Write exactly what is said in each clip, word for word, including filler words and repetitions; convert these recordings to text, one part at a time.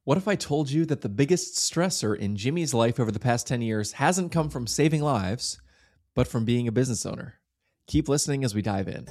What if I told you that the biggest stressor in Jimmy's life over the past ten years hasn't come from saving lives, but from being a business owner? Keep listening as we dive in.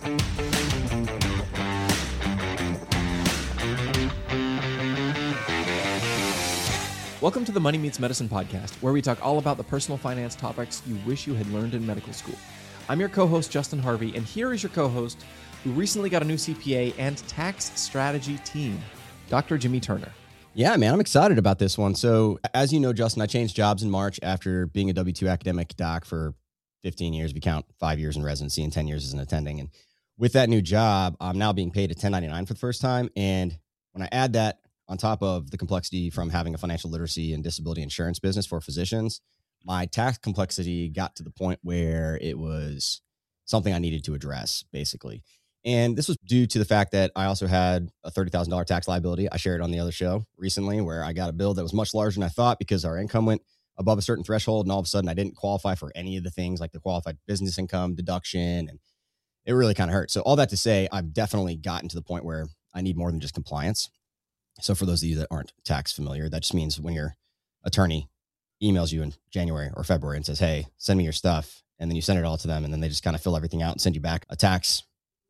Welcome to the Money Meets Medicine podcast, where we talk all about the personal finance topics you wish you had learned in medical school. I'm your co-host, Justin Harvey, and here is your co-host who recently got a new C P A and tax strategy team, Doctor Jimmy Turner. Yeah, man, I'm excited about this one. So as you know, Justin, I changed jobs in March after being a W two academic doc for fifteen years. We count five years in residency and ten years as an attending. And with that new job, I'm now being paid a ten ninety-nine for the first time. And when I add that on top of the complexity from having a financial literacy and disability insurance business for physicians, my tax complexity got to the point where it was something I needed to address, basically. And this was due to the fact that I also had a thirty thousand dollars tax liability. I shared on the other show recently where I got a bill that was much larger than I thought because our income went above a certain threshold. And all of a sudden I didn't qualify for any of the things like the qualified business income deduction. And it really kind of hurt. So all that to say, I've definitely gotten to the point where I need more than just compliance. So for those of you that aren't tax familiar, that just means when your attorney emails you in January or February and says, hey, send me your stuff. And then you send it all to them. And then they just kind of fill everything out and send you back a tax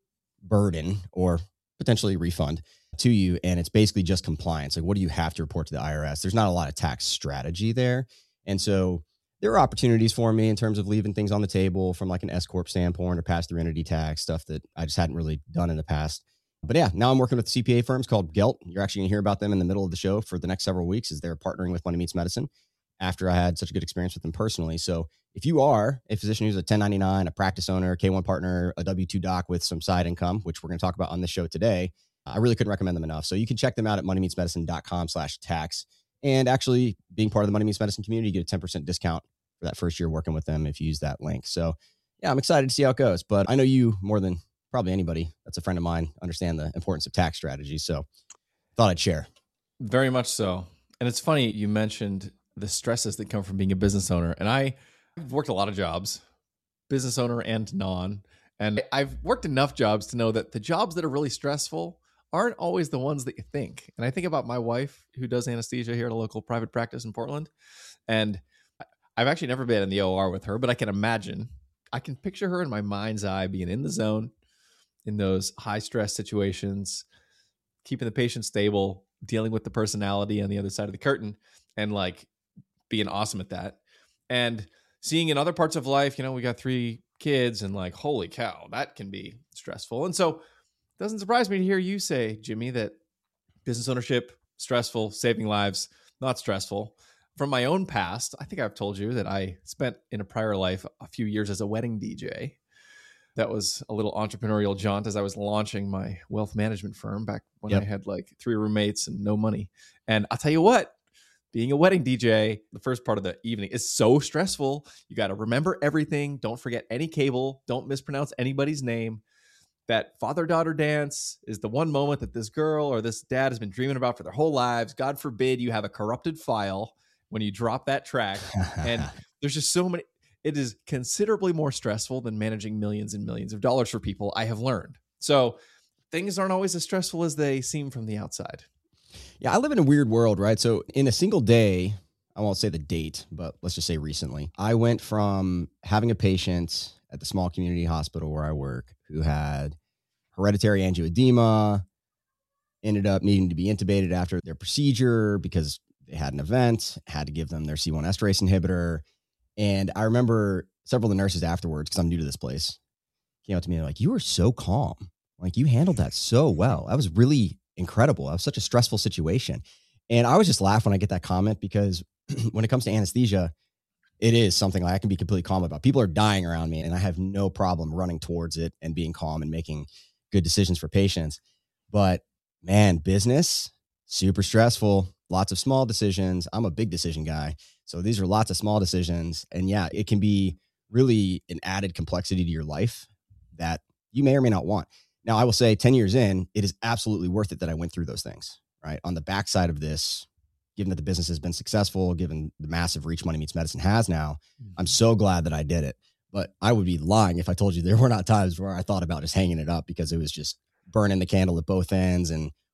burden or potentially refund to you. And it's basically just compliance. Like, what do you have to report to the I R S? There's not a lot of tax strategy there. And so there are opportunities for me in terms of leaving things on the table from like an S corp standpoint or pass through entity tax stuff that I just hadn't really done in the past. But yeah, now I'm working with C P A firms called Gelt. You're actually going to hear about them in the middle of the show for the next several weeks as they're partnering with Money Meets Medicine after I had such a good experience with them personally. So if you are a physician who's a ten ninety-nine, a practice owner, K one partner, a W two doc with some side income, which we're going to talk about on this show today, I really couldn't recommend them enough. So you can check them out at moneymeetsmedicine.com slash tax. And actually being part of the Money Meets Medicine community, you get a ten percent discount for that first year working with them if you use that link. So yeah, I'm excited to see how it goes. But I know you more than probably anybody that's a friend of mine understand the importance of tax strategy. So thought I'd share. Very much so. And it's funny, you mentioned the stresses that come from being a business owner. And I, I've worked a lot of jobs, business owner and non. And I've worked enough jobs to know that the jobs that are really stressful aren't always the ones that you think. And I think about my wife who does anesthesia here at a local private practice in Portland. And I've actually never been in the O R with her, but I can imagine, I can picture her in my mind's eye being in the zone in those high stress situations, keeping the patient stable, dealing with the personality on the other side of the curtain, and like being awesome at that. And seeing in other parts of life, you know, we got three kids and like, holy cow, that can be stressful. And so it doesn't surprise me to hear you say, Jimmy, that business ownership, stressful, saving lives, not stressful. From my own past, I think I've told you that I spent in a prior life a few years as a wedding D J. That was a little entrepreneurial jaunt as I was launching my wealth management firm back when yep. I had like three roommates and no money. And I'll tell you what, being a wedding D J, the first part of the evening is so stressful. You got to remember everything. Don't forget any cable. Don't mispronounce anybody's name. That father-daughter dance is the one moment that this girl or this dad has been dreaming about for their whole lives. God forbid you have a corrupted file when you drop that track. And there's just so many. It is considerably more stressful than managing millions and millions of dollars for people, I have learned. So things aren't always as stressful as they seem from the outside. Yeah, I live in a weird world, right? So in a single day, I won't say the date, but let's just say recently, I went from having a patient at the small community hospital where I work who had hereditary angioedema, ended up needing to be intubated after their procedure because they had an event, had to give them their C one esterase inhibitor. And I remember several of the nurses afterwards, because I'm new to this place, came up to me and they're like, you were so calm. Like, you handled that so well. That was really incredible. That was such a stressful situation. And I always just laugh when I get that comment because when it comes to anesthesia, it is something like I can be completely calm about. People are dying around me and I have no problem running towards it and being calm and making good decisions for patients. But man, business, super stressful, lots of small decisions. I'm a big decision guy. So these are lots of small decisions. And yeah, it can be really an added complexity to your life that you may or may not want. Now, I will say ten years in, it is absolutely worth it that I went through those things, right? On the backside of this, given that the business has been successful, given the massive reach Money Meets Medicine has now, mm-hmm. I'm so glad that I did it. But I would be lying if I told you there were not times where I thought about just hanging it up because it was just burning the candle at both ends and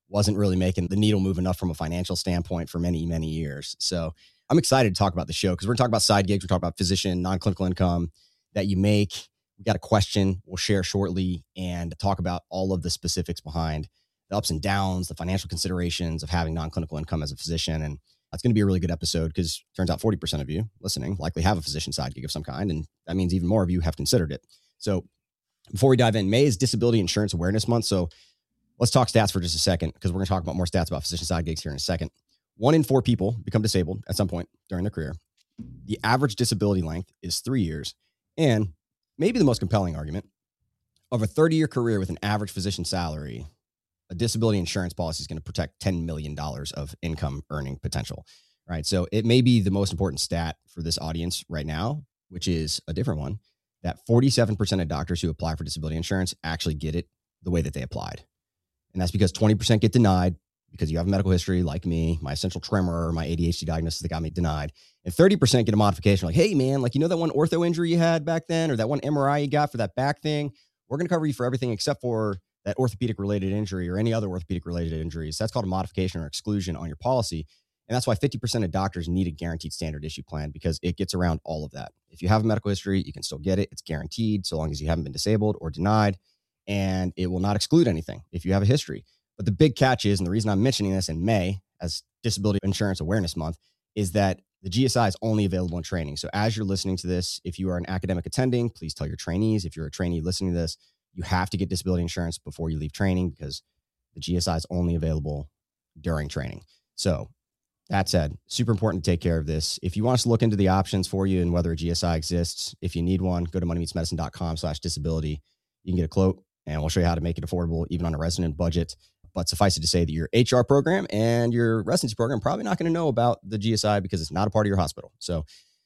wasn't really making the needle move enough from a financial standpoint for many, many years. So I'm excited to talk about the show because we're going to talk about side gigs. We're talking about physician, non-clinical income that you make. We got a question we'll share shortly and talk about all of the specifics behind the ups and downs, the financial considerations of having non-clinical income as a physician. And that's going to be a really good episode because it turns out forty percent of you listening likely have a physician side gig of some kind. And that means even more of you have considered it. So before we dive in, May is Disability Insurance Awareness Month. So let's talk stats for just a second because we're going to talk about more stats about physician side gigs here in a second. One in four people become disabled at some point during their career. The average disability length is three years. And maybe the most compelling argument of a thirty-year career with an average physician salary, a disability insurance policy is going to protect ten million dollars of income earning potential, right? So it may be the most important stat for this audience right now, which is a different one, that forty-seven percent of doctors who apply for disability insurance actually get it the way that they applied. And that's because twenty percent get denied because you have a medical history like me, my essential tremor, my A D H D diagnosis that got me denied. And thirty percent get a modification like, hey, man, like, you know that one ortho injury you had back then or that one M R I you got for that back thing? We're going to cover you for everything except for that orthopedic related injury or any other orthopedic related injuries. That's called a modification or exclusion on your policy. And that's why fifty percent of doctors need a guaranteed standard issue plan because it gets around all of that. If you have a medical history, you can still get it. It's guaranteed so long as you haven't been disabled or denied, and it will not exclude anything if you have a history. But the big catch is, and the reason I'm mentioning this in May as Disability Insurance Awareness Month, is that the G S I is only available in training. So as you're listening to this, if you are an academic attending, please tell your trainees. If you're a trainee listening to this, you have to get disability insurance before you leave training because the G S I is only available during training. So that said, super important to take care of this. If you want us to look into the options for you and whether a G S I exists, if you need one, go to moneymeetsmedicine.com slash disability. You can get a quote and we'll show you how to make it affordable, even on a resident budget. But suffice it to say that your H R program and your residency program are probably not going to know about the G S I because it's not a part of your hospital. So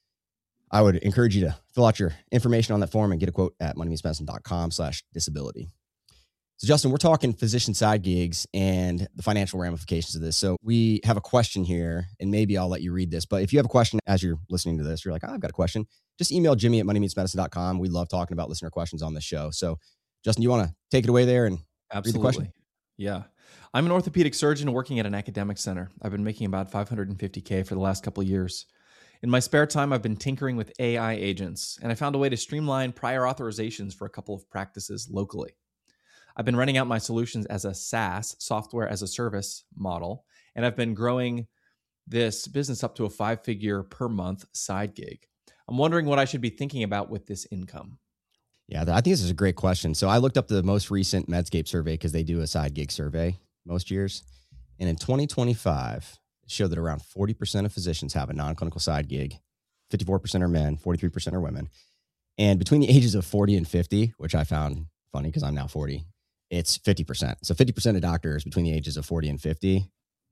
I would encourage you to fill out your information on that form and get a quote at moneymeetsmedicine.com slash disability. So Justin, we're talking physician side gigs and the financial ramifications of this. So we have a question here, and maybe I'll let you read this. But if you have a question as you're listening to this, you're like, oh, I've got a question, just email Jimmy at moneymeetsmedicine dot com. We love talking about listener questions on the show. So Justin, you want to take it away there and Absolutely. read the question? Yeah. I'm an orthopedic surgeon working at an academic center. I've been making about five hundred fifty K for the last couple of years. In my spare time, I've been tinkering with A I agents, and I found a way to streamline prior authorizations for a couple of practices locally. I've been running out my solutions as a SaaS, software as a service model, and I've been growing this business up to a five-figure per month side gig. I'm wondering what I should be thinking about with this income. Yeah, I think this is a great question. So I looked up the most recent Medscape survey because they do a side gig survey most years. And in twenty twenty-five, it showed that around forty percent of physicians have a non-clinical side gig. fifty-four percent are men, forty-three percent are women. And between the ages of forty and fifty, which I found funny because I'm now forty, it's fifty percent. So fifty percent of doctors between the ages of forty and fifty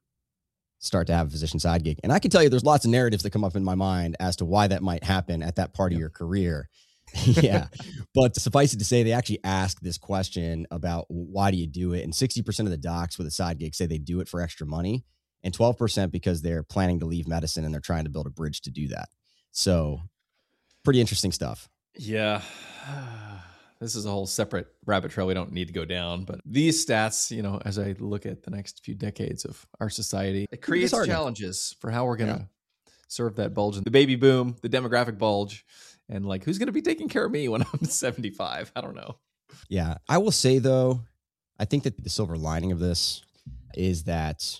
start to have a physician side gig. And I can tell you there's lots of narratives that come up in my mind as to why that might happen at that part yep. of your career. Yeah. But suffice it to say, they actually ask this question about why do you do it? And sixty percent of the docs with a side gig say they do it for extra money, and twelve percent because they're planning to leave medicine and they're trying to build a bridge to do that. So pretty interesting stuff. Yeah. This is a whole separate rabbit trail we don't need to go down. But these stats, you know, as I look at the next few decades of our society, it creates challenges for how we're going to yeah. serve that bulge. The baby boom, the demographic bulge. And like, who's going to be taking care of me when I'm seventy-five? I don't know. Yeah. I will say, though, I think that the silver lining of this is that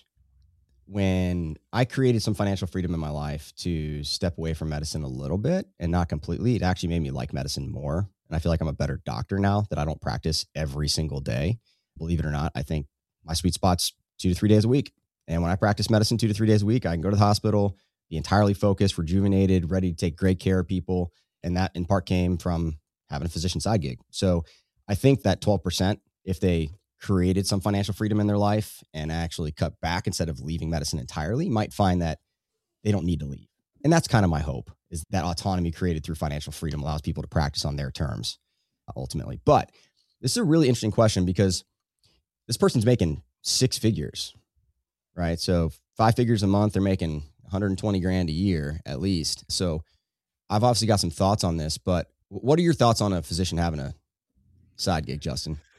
when I created some financial freedom in my life to step away from medicine a little bit and not completely, it actually made me like medicine more. And I feel like I'm a better doctor now that I don't practice every single day. Believe it or not, I think my sweet spot's two to three days a week. And when I practice medicine two to three days a week, I can go to the hospital, be entirely focused, rejuvenated, ready to take great care of people. And that in part came from having a physician side gig. So I think that twelve percent, if they created some financial freedom in their life and actually cut back instead of leaving medicine entirely, might find that they don't need to leave. And that's kind of my hope, is that autonomy created through financial freedom allows people to practice on their terms ultimately. But this is a really interesting question because this person's making six figures, right? So five figures a month, they're making one hundred twenty grand a year at least. So I've obviously got some thoughts on this, but what are your thoughts on a physician having a side gig, Justin?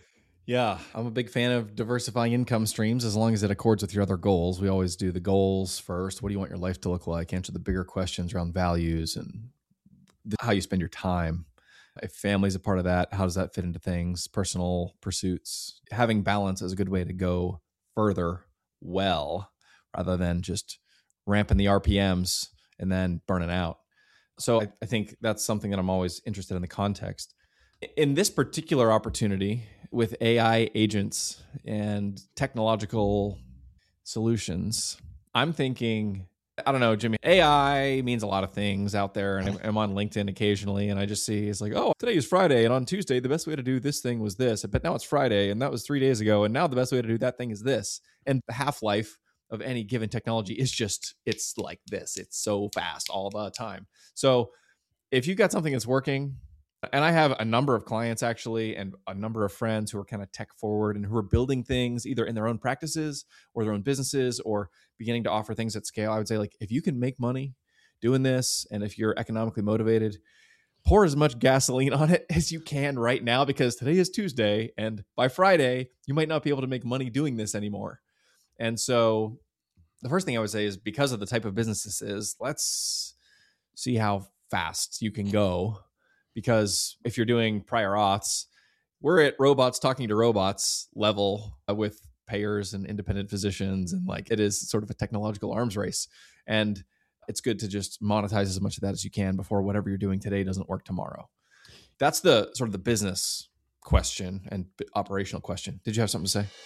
Yeah, I'm a big fan of diversifying income streams as long as it accords with your other goals. We always do the goals first. What do you want your life to look like? Answer the bigger questions around values and th- how you spend your time. If family's a part of that, how does that fit into things? Personal pursuits. Having balance is a good way to go further well rather than just ramping the R P Ms and then burning out. So I, I think that's something that I'm always interested in the context. In this particular opportunity with A I agents and technological solutions, I'm thinking, I don't know, Jimmy, A I means a lot of things out there. And I'm, I'm on LinkedIn occasionally and I just see it's like, oh, today is Friday. And on Tuesday, the best way to do this thing was this. But now it's Friday and that was three days ago. And now the best way to do that thing is this. And the half-life of any given technology is just, it's like this. It's so fast all the time. So if you've got something that's working, and I have a number of clients actually, and a number of friends who are kind of tech forward and who are building things either in their own practices or their own businesses or beginning to offer things at scale. I would say, like, if you can make money doing this, and if you're economically motivated, pour as much gasoline on it as you can right now, because today is Tuesday, and by Friday, you might not be able to make money doing this anymore. And so the first thing I would say is, because of the type of business this is, let's see how fast you can go. Because if you're doing prior auths, we're at robots talking to robots level with payers and independent physicians. And like, it is sort of a technological arms race. And it's good to just monetize as much of that as you can before whatever you're doing today doesn't work tomorrow. That's the sort of the business question and operational question. Did you have something to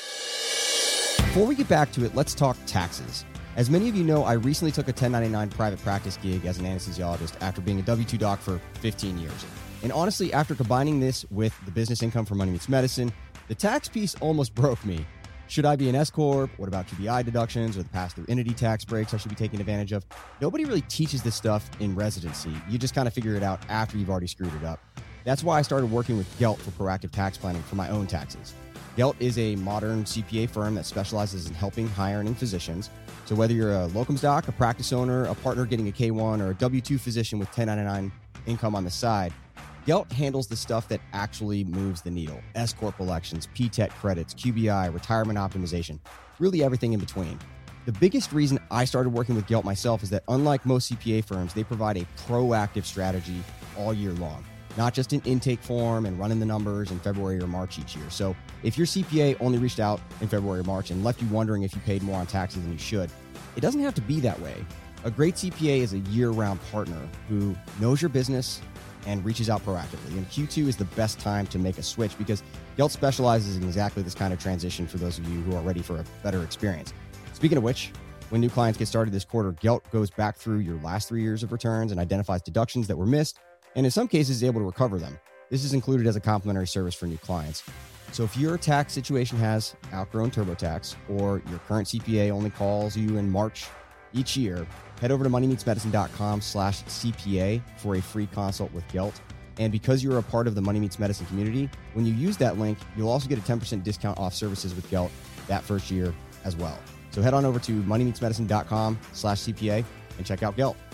say? Before we get back to it, let's talk taxes. As many of you know, I recently took a ten ninety-nine private practice gig as an anesthesiologist after being a W two doc for fifteen years. And honestly, after combining this with the business income from Money Meets Medicine, the tax piece almost broke me. Should I be an S corp? What about Q B I deductions or the pass-through entity tax breaks I should be taking advantage of? Nobody really teaches this stuff in residency. You just kind of figure it out after you've already screwed it up. That's why I started working with Gelt for proactive tax planning for my own taxes. Gelt is a modern C P A firm that specializes in helping high-earning physicians. So whether you're a locums doc, a practice owner, a partner getting a K one, or a W two physician with ten ninety-nine income on the side, Gelt handles the stuff that actually moves the needle. S corp elections, P T E C credits, Q B I, retirement optimization, really everything in between. The biggest reason I started working with Gelt myself is that unlike most C P A firms, they provide a proactive strategy all year long, not just an intake form and running the numbers in February or March each year. So if your C P A only reached out in February or March and left you wondering if you paid more on taxes than you should, it doesn't have to be that way. A great C P A is a year-round partner who knows your business and reaches out proactively. And Q two is the best time to make a switch because Gelt specializes in exactly this kind of transition for those of you who are ready for a better experience. Speaking of which, when new clients get started this quarter, Gelt goes back through your last three years of returns and identifies deductions that were missed, and in some cases is able to recover them. This is included as a complimentary service for new clients. So if your tax situation has outgrown TurboTax, or your current C P A only calls you in March each year, head over to moneymeetsmedicine.com slash CPA for a free consult with Gelt. And because you're a part of the Money Meets Medicine community, when you use that link, you'll also get a ten percent discount off services with Gelt that first year as well. So head on over to moneymeetsmedicine.com slash CPA and check out Gelt.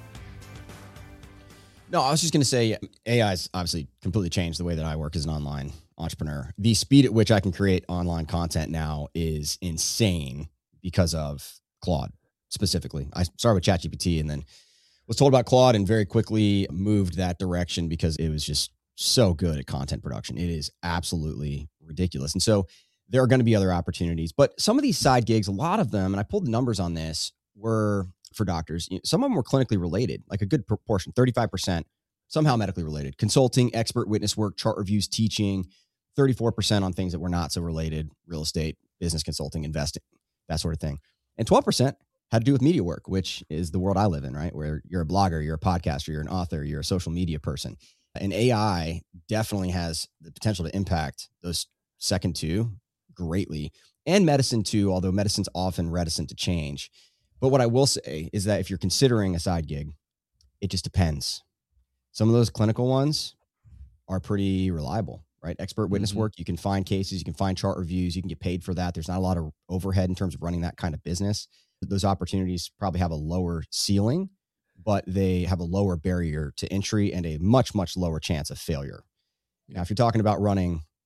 No, I was just going to say A I has obviously completely changed the way that I work as an online entrepreneur. The speed at which I can create online content now is insane because of Claude specifically. I started with ChatGPT and then was told about Claude and very quickly moved that direction because it was just so good at content production. It is absolutely ridiculous. And so there are going to be other opportunities, but some of these side gigs, a lot of them, and I pulled the numbers on this, were for doctors. Some of them were clinically related, like a good proportion, thirty-five percent, somehow medically related. Consulting, expert witness work, chart reviews, teaching, thirty-four percent on things that were not so related, real estate, business consulting, investing, that sort of thing. And twelve percent had to do with media work, which is the world I live in, right? Where you're a blogger, you're a podcaster, you're an author, you're a social media person. And A I definitely has the potential to impact those second two greatly, and medicine too, although medicine's often reticent to change. But what I will say is that if you're considering a side gig, it just depends. Some of those clinical ones are pretty reliable, right? Expert witness mm-hmm. work, you can find cases, you can find chart reviews, you can get paid for that. There's not a lot of overhead in terms of running that kind of business. Those opportunities probably have a lower ceiling, but they have a lower barrier to entry and a much, much lower chance of failure. Now, if you're talking about running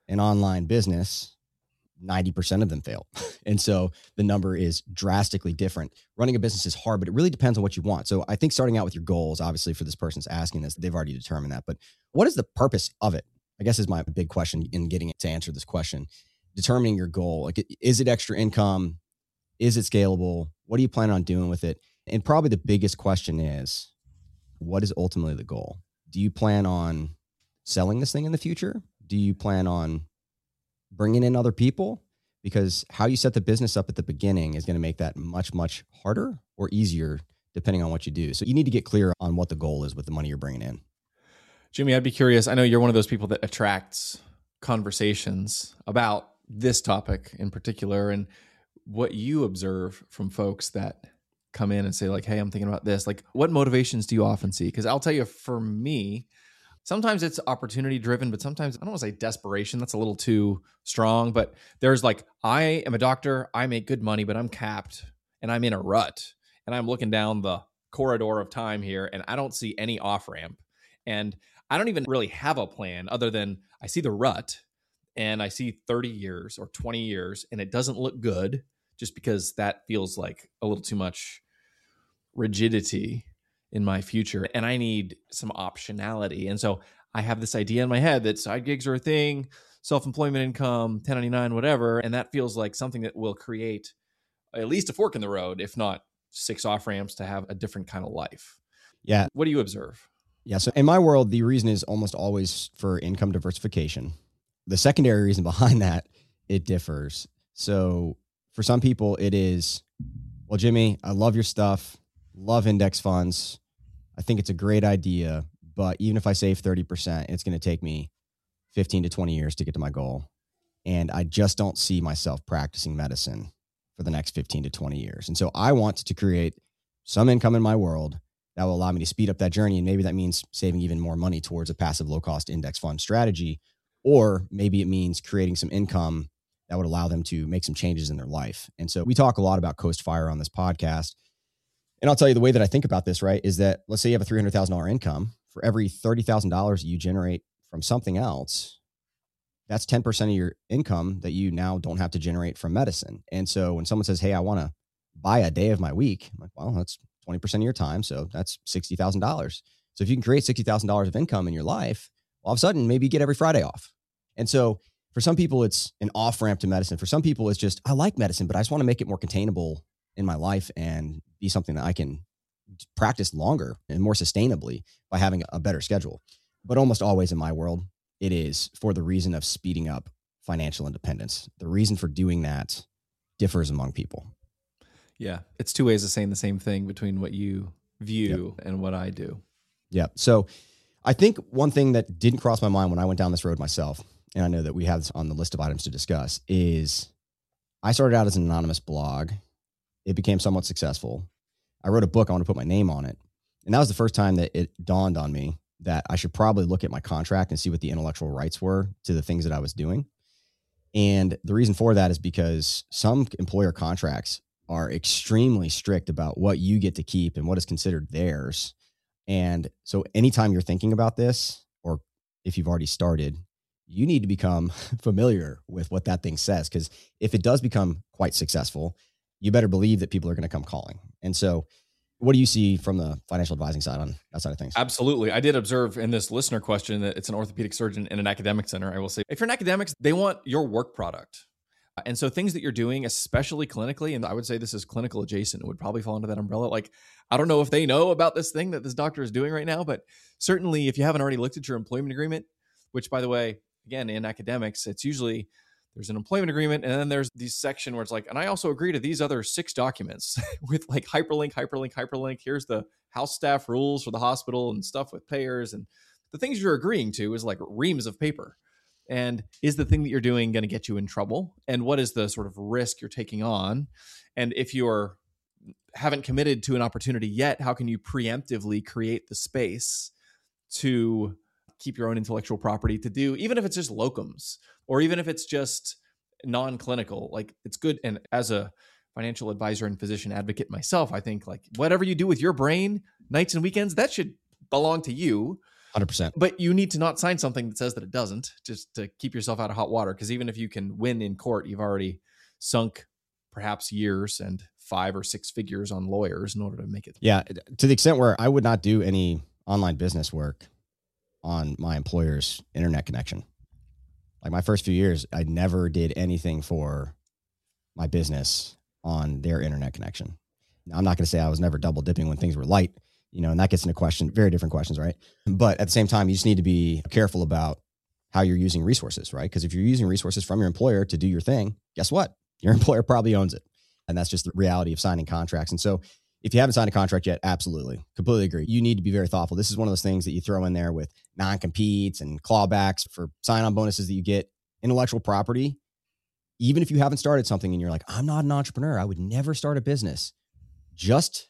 an online business, ninety percent of them fail. And so the number is drastically different. Running a business is hard, but it really depends on what you want. So I think starting out with your goals, obviously for this person's asking this, they've already determined that, but what is the purpose of it? I guess is my big question in getting to answer this question. Determining your goal. Like, is it extra income? Is it scalable? What do you plan on doing with it? And probably the biggest question is, what is ultimately the goal? Do you plan on selling this thing in the future? Do you plan on bringing in other people? Because how you set the business up at the beginning is going to make that much, much harder or easier depending on what you do. So you need to get clear on what the goal is with the money you're bringing in. Jimmy, I'd be curious. I know you're one of those people that attracts conversations about this topic in particular, and what you observe from folks that come in and say like, hey, I'm thinking about this. Like, what motivations do you often see? Because I'll tell you, for me, sometimes it's opportunity driven, but sometimes I don't want to say desperation. That's a little too strong, but there's like, I am a doctor, I make good money, but I'm capped and I'm in a rut and I'm looking down the corridor of time here and I don't see any off ramp. And I don't even really have a plan other than I see the rut and I see thirty years or twenty years and it doesn't look good just because that feels like a little too much rigidity in my future. And I need some optionality. And so I have this idea in my head that side gigs are a thing, self-employment income, ten ninety-nine, whatever. And that feels like something that will create at least a fork in the road, if not six off ramps to have a different kind of life. Yeah. What do you observe? Yeah. So in my world, the reason is almost always for income diversification. The secondary reason behind that, it differs. So for some people, it is, well, Jimmy, I love your stuff, love index funds. I think it's a great idea, but even if I save thirty percent, it's going to take me fifteen to twenty years to get to my goal. And I just don't see myself practicing medicine for the next fifteen to twenty years. And so I want to create some income in my world that will allow me to speed up that journey. And maybe that means saving even more money towards a passive low cost index fund strategy, or maybe it means creating some income that would allow them to make some changes in their life. And so we talk a lot about Coast Fire on this podcast. And I'll tell you the way that I think about this, right, is that let's say you have a three hundred thousand dollars income. For every thirty thousand dollars you generate from something else, that's ten percent of your income that you now don't have to generate from medicine. And so when someone says, hey, I want to buy a day of my week, I'm like, well, that's twenty percent of your time. So that's sixty thousand dollars. So if you can create sixty thousand dollars of income in your life, all of a sudden, maybe you get every Friday off. And so for some people, it's an off ramp to medicine. For some people, it's just, I like medicine, but I just want to make it more containable in my life and be something that I can practice longer and more sustainably by having a better schedule. But almost always in my world, it is for the reason of speeding up financial independence. The reason for doing that differs among people. Yeah. It's two ways of saying the same thing between what you view yep. and what I do. Yeah. So I think one thing that didn't cross my mind when I went down this road myself, and I know that we have this on the list of items to discuss, is I started out as an anonymous blog. It became somewhat successful. I wrote a book. I want to put my name on it. And that was the first time that it dawned on me that I should probably look at my contract and see what the intellectual rights were to the things that I was doing. And the reason for that is because some employer contracts are extremely strict about what you get to keep and what is considered theirs. And so anytime you're thinking about this, or if you've already started, you need to become familiar with what that thing says. Because if it does become quite successful, you better believe that people are going to come calling. And so what do you see from the financial advising side on that side of things? Absolutely. I did observe in this listener question that it's an orthopedic surgeon in an academic center. I will say, if you're an academic, they want your work product. And so things that you're doing, especially clinically, and I would say this is clinical adjacent, it would probably fall under that umbrella. Like, I don't know if they know about this thing that this doctor is doing right now, but certainly if you haven't already looked at your employment agreement, which by the way, again, in academics, it's usually there's an employment agreement, and then there's this section where it's like, and I also agree to these other six documents with like hyperlink, hyperlink, hyperlink. Here's the house staff rules for the hospital and stuff with payers. And the things you're agreeing to is like reams of paper. And is the thing that you're doing going to get you in trouble? And what is the sort of risk you're taking on? And if you're haven't committed to an opportunity yet, how can you preemptively create the space to keep your own intellectual property to do, even if it's just locums, or even if it's just non-clinical, like it's good. And as a financial advisor and physician advocate myself, I think like whatever you do with your brain, nights and weekends, that should belong to you. hundred percent. But you need to not sign something that says that it doesn't, just to keep yourself out of hot water. Because even if you can win in court, you've already sunk perhaps years and five or six figures on lawyers in order to make it. Yeah. To the extent where I would not do any online business work on my employer's internet connection. Like my first few years, I never did anything for my business on their internet connection. Now, I'm not going to say I was never double dipping when things were light, you know, and that gets into question, very different questions, right? But at the same time, you just need to be careful about how you're using resources, right? Because if you're using resources from your employer to do your thing, guess what? Your employer probably owns it. And that's just the reality of signing contracts. And so if you haven't signed a contract yet, absolutely, completely agree. You need to be very thoughtful. This is one of those things that you throw in there with non-competes and clawbacks for sign-on bonuses that you get. Intellectual property, even if you haven't started something and you're like, I'm not an entrepreneur, I would never start a business. Just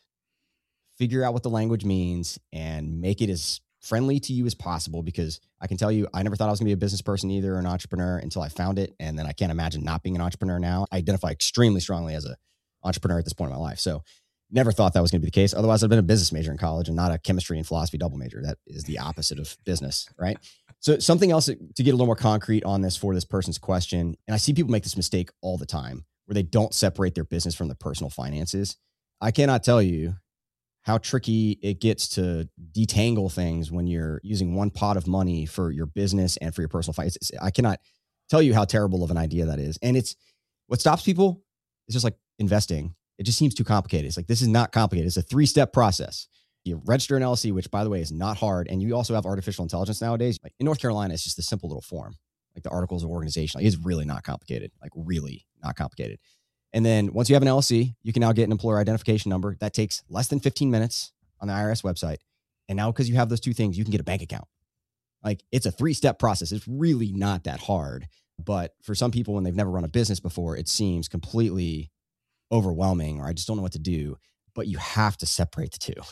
figure out what the language means and make it as friendly to you as possible, because I can tell you, I never thought I was gonna be a business person either, or an entrepreneur, until I found it. And then I can't imagine not being an entrepreneur now. I identify extremely strongly as an entrepreneur at this point in my life. So never thought that was gonna be the case. Otherwise, I'd been a business major in college and not a chemistry and philosophy double major. That is the opposite of business, right? So something else to get a little more concrete on this for this person's question. And I see people make this mistake all the time where they don't separate their business from their personal finances. I cannot tell you how tricky it gets to detangle things when you're using one pot of money for your business and for your personal finances. I cannot tell you how terrible of an idea that is. And it's what stops people is just like investing. It just seems too complicated. It's like, this is not complicated. It's a three-step process. You register an L L C, which by the way is not hard. And you also have artificial intelligence nowadays. Like in North Carolina, it's just a simple little form, like the articles of organization. Like it's really not complicated, like really not complicated. And then once you have an L L C, you can now get an employer identification number. That takes less than fifteen minutes on the I R S website. And now because you have those two things, you can get a bank account. Like it's a three-step process. It's really not that hard. But for some people, when they've never run a business before, it seems completely overwhelming, or I just don't know what to do. But you have to separate the two.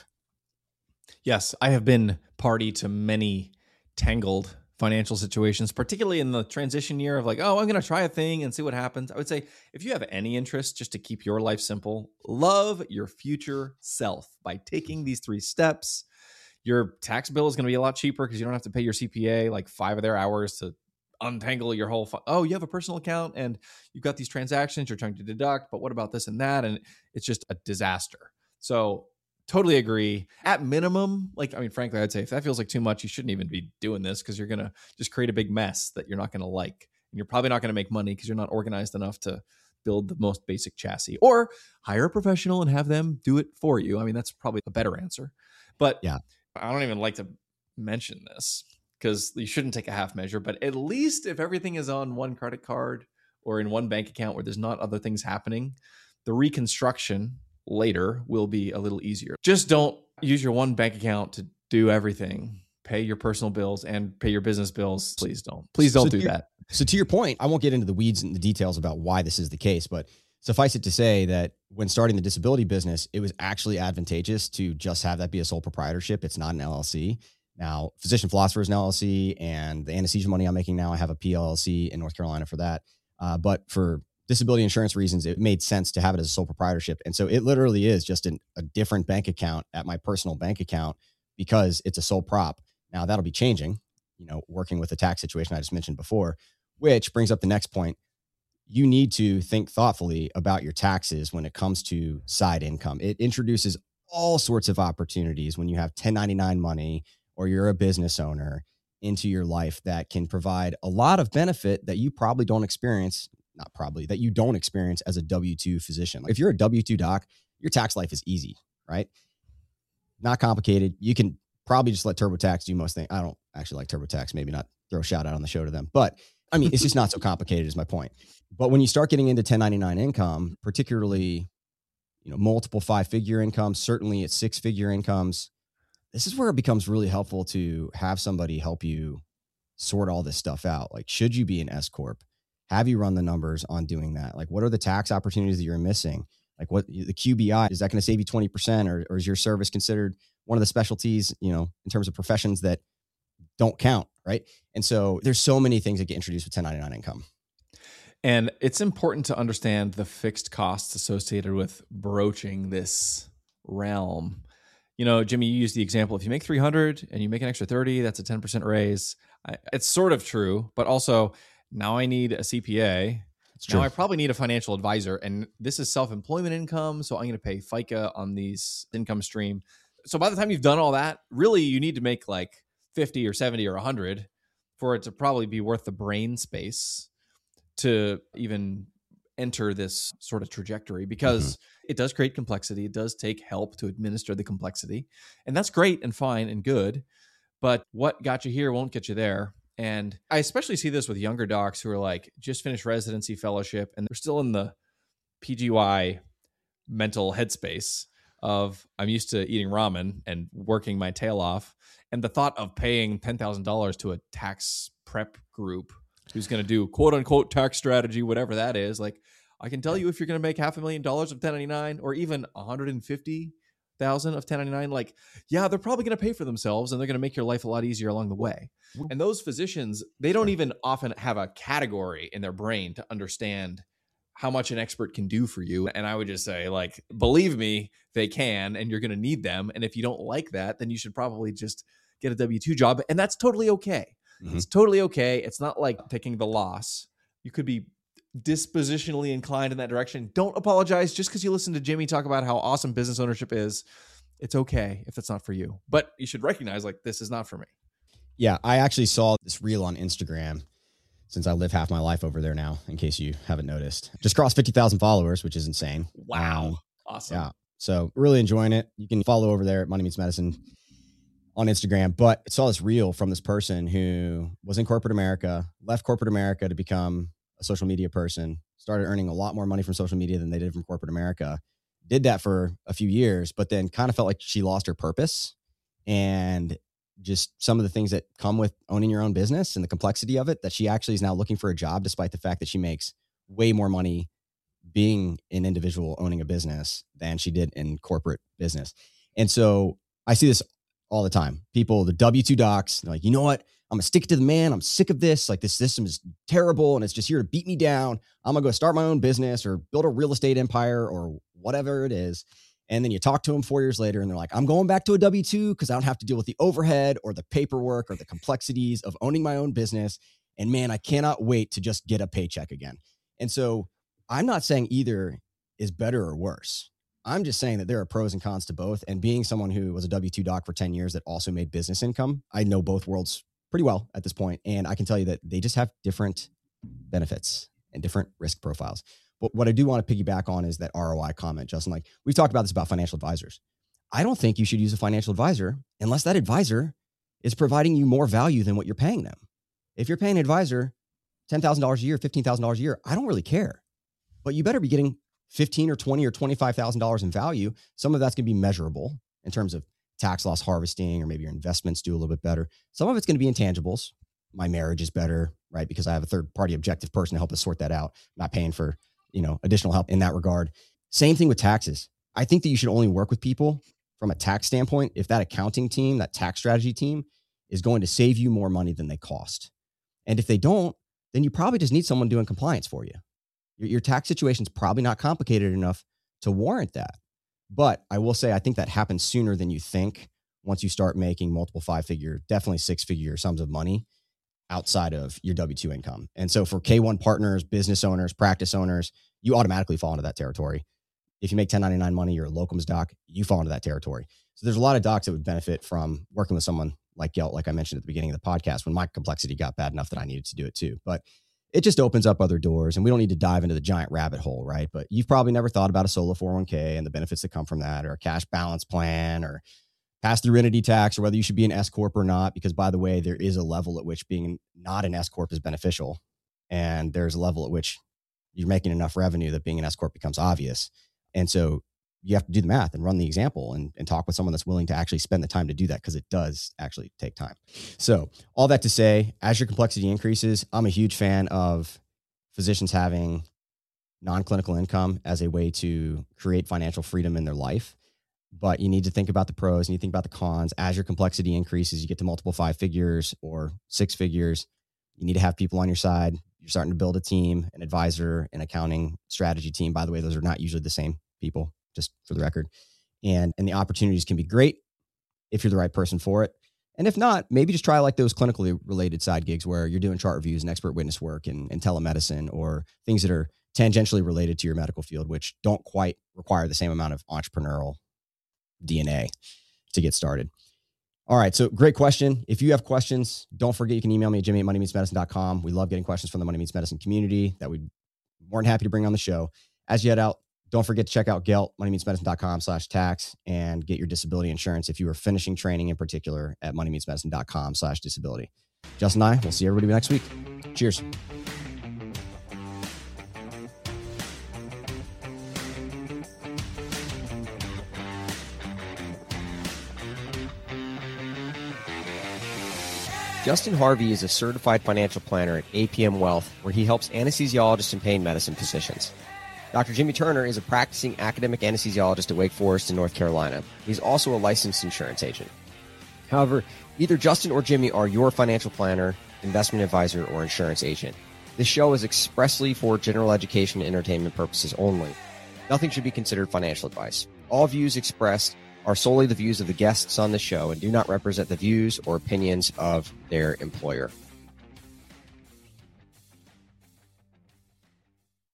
Yes, I have been party to many tangled financial situations, particularly in the transition year of like, oh, I'm going to try a thing and see what happens. I would say if you have any interest just to keep your life simple, love your future self by taking these three steps. Your tax bill is going to be a lot cheaper because you don't have to pay your C P A like five of their hours to untangle your whole, fu- oh, you have a personal account and you've got these transactions you're trying to deduct, but what about this and that? And it's just a disaster. So totally agree. At minimum, like, I mean, frankly, I'd say if that feels like too much, you shouldn't even be doing this because you're going to just create a big mess that you're not going to like. And you're probably not going to make money because you're not organized enough to build the most basic chassis, or hire a professional and have them do it for you. I mean, that's probably a better answer. But yeah, I don't even like to mention this because you shouldn't take a half measure. But at least if everything is on one credit card or in one bank account where there's not other things happening, the reconstruction later will be a little easier. Just don't use your one bank account to do everything. Pay your personal bills and pay your business bills. Please don't. Please don't so do your, that. So to your point, I won't get into the weeds and the details about why this is the case, but suffice it to say that when starting the disability business, it was actually advantageous to just have that be a sole proprietorship. It's not an L L C. Now, Physician Philosopher is an L L C, and the anesthesia money I'm making now, I have a P L L C in North Carolina for that. Uh, but for disability insurance reasons, it made sense to have it as a sole proprietorship. And so it literally is just an, a different bank account at my personal bank account because it's a sole prop. Now that'll be changing, you know, working with the tax situation I just mentioned before, which brings up the next point. You need to think thoughtfully about your taxes when it comes to side income. It introduces all sorts of opportunities when you have ten ninety-nine money or you're a business owner into your life that can provide a lot of benefit that you probably don't experience not probably, that you don't experience as a W two physician. Like if you're a W two doc, your tax life is easy, right? Not complicated. You can probably just let TurboTax do most things. I don't actually like TurboTax, maybe not throw a shout out on the show to them, but I mean, it's just not so complicated is my point. But when you start getting into ten ninety-nine income, particularly, you know, multiple five figure incomes, certainly at six figure incomes, this is where it becomes really helpful to have somebody help you sort all this stuff out. Like, should you be an S corp? Have you run the numbers on doing that? Like, what are the tax opportunities that you're missing? Like what the Q B I, is that going to save you twenty percent or, or is your service considered one of the specialties, you know, in terms of professions that don't count, right? And so there's so many things that get introduced with ten ninety-nine income. And it's important to understand the fixed costs associated with broaching this realm. you know, Jimmy, you use the example, if you make three hundred and you make an extra thirty, that's a ten percent raise. I, it's sort of true, but also now I need a C P A. It's true. Now I probably need a financial advisor, and this is self-employment income. So I'm going to pay FICA on these income stream. So by the time you've done all that, really you need to make like fifty or seventy or a hundred for it to probably be worth the brain space to even enter this sort of trajectory, because mm-hmm. it does create complexity. It does take help to administer the complexity. And that's great and fine and good. But what got you here won't get you there. And I especially see this with younger docs who are like just finished residency fellowship and they're still in the P G Y mental headspace of I'm used to eating ramen and working my tail off. And the thought of paying ten thousand dollars to a tax prep group who's going to do quote unquote tax strategy, whatever that is. Like, I can tell you if you're going to make half a million dollars of ten ninety-nine or even one hundred fifty thousand of ten ninety-nine, like, yeah, they're probably going to pay for themselves and they're going to make your life a lot easier along the way. And those physicians, they don't even often have a category in their brain to understand how much an expert can do for you. And I would just say, like, believe me, they can, and you're going to need them. And if you don't like that, then you should probably just get a W two job. And that's totally okay. Mm-hmm. It's totally okay. It's not like taking the loss. You could be dispositionally inclined in that direction. Don't apologize just because you listen to Jimmy talk about how awesome business ownership is. It's okay if it's not for you, but you should recognize, like, this is not for me. Yeah, I actually saw this reel on Instagram, since I live half my life over there now, in case you haven't noticed. Just crossed fifty thousand followers, which is insane. Wow. Um, awesome. Yeah. So really enjoying it. You can follow over there at Money Meets Medicine on Instagram. But I saw this reel from this person who was in corporate America, left corporate America to become a social media person, started earning a lot more money from social media than they did from corporate America. Did that for a few years, but then kind of felt like she lost her purpose and just some of the things that come with owning your own business and the complexity of it, that she actually is now looking for a job, despite the fact that she makes way more money being an individual owning a business than she did in corporate business. And so I see this all the time. People, the W two docs, they're like, you know what? I'm gonna stick it to the man. I'm sick of this. Like, this system is terrible and it's just here to beat me down. I'm gonna go start my own business or build a real estate empire or whatever it is. And then you talk to them four years later and they're like, I'm going back to a W two because I don't have to deal with the overhead or the paperwork or the complexities of owning my own business. And man, I cannot wait to just get a paycheck again. And so I'm not saying either is better or worse. I'm just saying that there are pros and cons to both. And being someone who was a W two doc for ten years that also made business income, I know both worlds pretty well at this point. And I can tell you that they just have different benefits and different risk profiles. But what I do want to piggyback on is that R O I comment, Justin. Like, we've talked about this about financial advisors. I don't think you should use a financial advisor unless that advisor is providing you more value than what you're paying them. If you're paying an advisor ten thousand dollars a year, fifteen thousand dollars a year, I don't really care. But you better be getting fifteen or twenty or twenty-five thousand dollars in value. Some of that's going to be measurable in terms of tax loss harvesting, or maybe your investments do a little bit better. Some of it's going to be intangibles. My marriage is better, right? Because I have a third party objective person to help us sort that out. I'm not paying for, you know, additional help in that regard. Same thing with taxes. I think that you should only work with people from a tax standpoint if that accounting team, that tax strategy team, is going to save you more money than they cost. And if they don't, then you probably just need someone doing compliance for you. Your, your tax situation is probably not complicated enough to warrant that. But I will say, I think that happens sooner than you think once you start making multiple five-figure, definitely six-figure sums of money outside of your W two income. And so for K one partners, business owners, practice owners, you automatically fall into that territory. If you make ten ninety-nine money, you're a locums doc, you fall into that territory. So there's a lot of docs that would benefit from working with someone like Gelt, like I mentioned at the beginning of the podcast, when my complexity got bad enough that I needed to do it too. But it just opens up other doors, and we don't need to dive into the giant rabbit hole, right? But you've probably never thought about a solo four oh one k and the benefits that come from that, or a cash balance plan, or pass-through entity tax, or whether you should be an S corp or not. Because, by the way, there is a level at which being not an S corp is beneficial, and there's a level at which you're making enough revenue that being an S corp becomes obvious. And so you have to do the math and run the example and, and talk with someone that's willing to actually spend the time to do that, because it does actually take time. So all that to say, as your complexity increases, I'm a huge fan of physicians having non-clinical income as a way to create financial freedom in their life. But you need to think about the pros and you think about the cons. As your complexity increases, you get to multiple five figures or six figures. You need to have people on your side. You're starting to build a team, an advisor, an accounting strategy team. By the way, those are not usually the same people, just for the record. And, and the opportunities can be great, if you're the right person for it. And if not, maybe just try like those clinically related side gigs where you're doing chart reviews and expert witness work and, and telemedicine, or things that are tangentially related to your medical field, which don't quite require the same amount of entrepreneurial D N A to get started. All right. So great question. If you have questions, don't forget you can email me at Jimmy at money meets medicine dot com. We love getting questions from the Money Meets Medicine community that we'd be more than happy to bring on the show. As you head out, don't forget to check out Gelt, money meets medicine dot com slash tax, and get your disability insurance if you are finishing training in particular at money meets medicine dot com slash disability. Justin and I will see everybody next week. Cheers. Justin Harvey is a certified financial planner at A P M Wealth, where he helps anesthesiologists and pain medicine physicians. Doctor Jimmy Turner is a practicing academic anesthesiologist at Wake Forest in North Carolina. He's also a licensed insurance agent. However, either Justin or Jimmy are your financial planner, investment advisor, or insurance agent. This show is expressly for general education and entertainment purposes only. Nothing should be considered financial advice. All views expressed are solely the views of the guests on the show and do not represent the views or opinions of their employer.